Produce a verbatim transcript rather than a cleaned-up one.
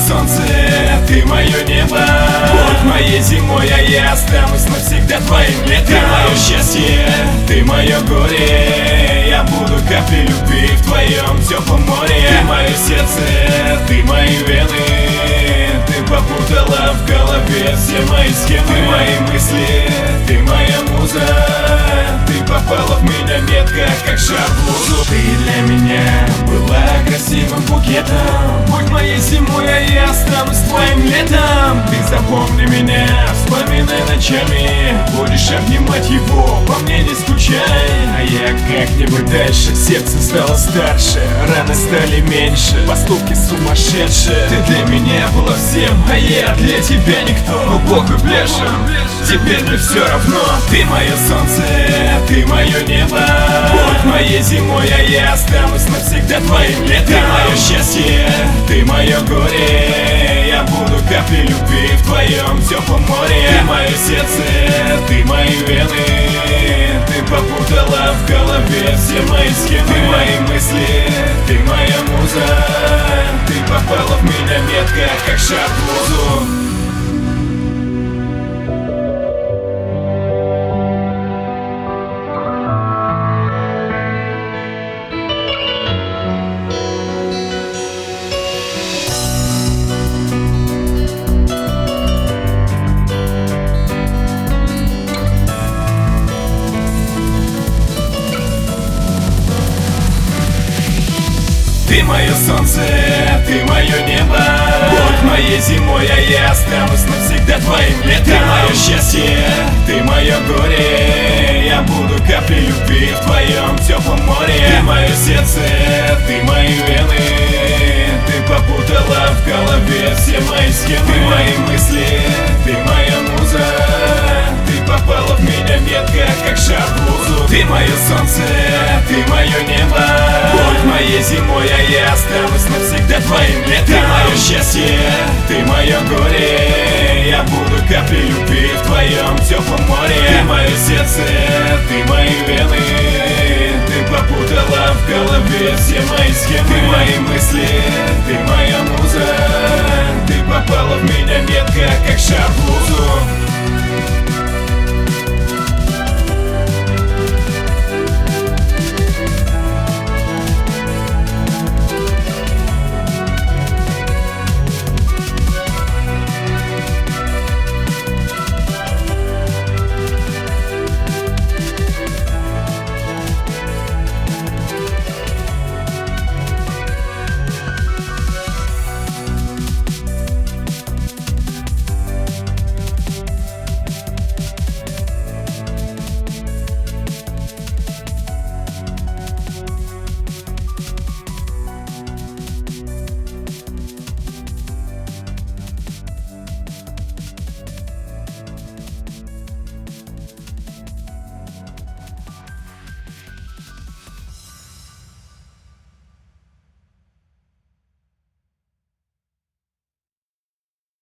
солнце, ты мое небо. Будь моей зимой, а я останусь навсегда твоим летом. Ты мое счастье, ты мое горе. Я буду каплей любви в твоем теплом море. Ты мое сердце, ты мои вены. Ты попутала в голове все мои схемы. Ты мои мысли, ты моя муза. Ты попала в меня метко, как шар в лузу. Ты для меня была красивым букетом. Будь моей зимой, а я останусь твоим летом. Ты запомни меня, вспоминай ночами. Будешь обнимать его, по мне не скучай. А я как-нибудь дальше. Сердце стало старше, раны стали меньше, поступки сумасшедшие. Ты для меня была всем, а я для тебя никто. Но Бог и пляшем, теперь мне все равно. Ты мое солнце, ты мое небо. Будь моей зимой, а я останусь навсегда твоим летом. Ты мое счастье, ты мое горе. Я буду каплей любви в твоем теплом море. Ты мое сердце, ты мои вены. Ты попутала в голове все мои схемы. Ты мои мысли, ты моя муза. Ты попала в меня метко, как шар в лузу. Ты мое солнце, ты мое небо. Будь моей зимой, а я останусь навсегда твоим летом. Ты мое счастье, ты мое горе. Я буду каплей любви в твоем теплом море. Ты мое сердце, ты мои вены. Ты попутала в голове все мои схемы. Ты мои мысли, ты моя муза. Ты попала в меня метко, как шар в лузу. Ты мое солнце, ты мое небо. Будь моей зимой, а я останусь навсегда твоим летом. Ты мое счастье, ты мое горе. Я буду каплей любви в твоем теплом море. Ты мое сердце, ты мои вены. Ты попутала в голове все мои схемы. Ты мои мысли, ты моя муза. Ты попала в меня метко, как шар в лузу.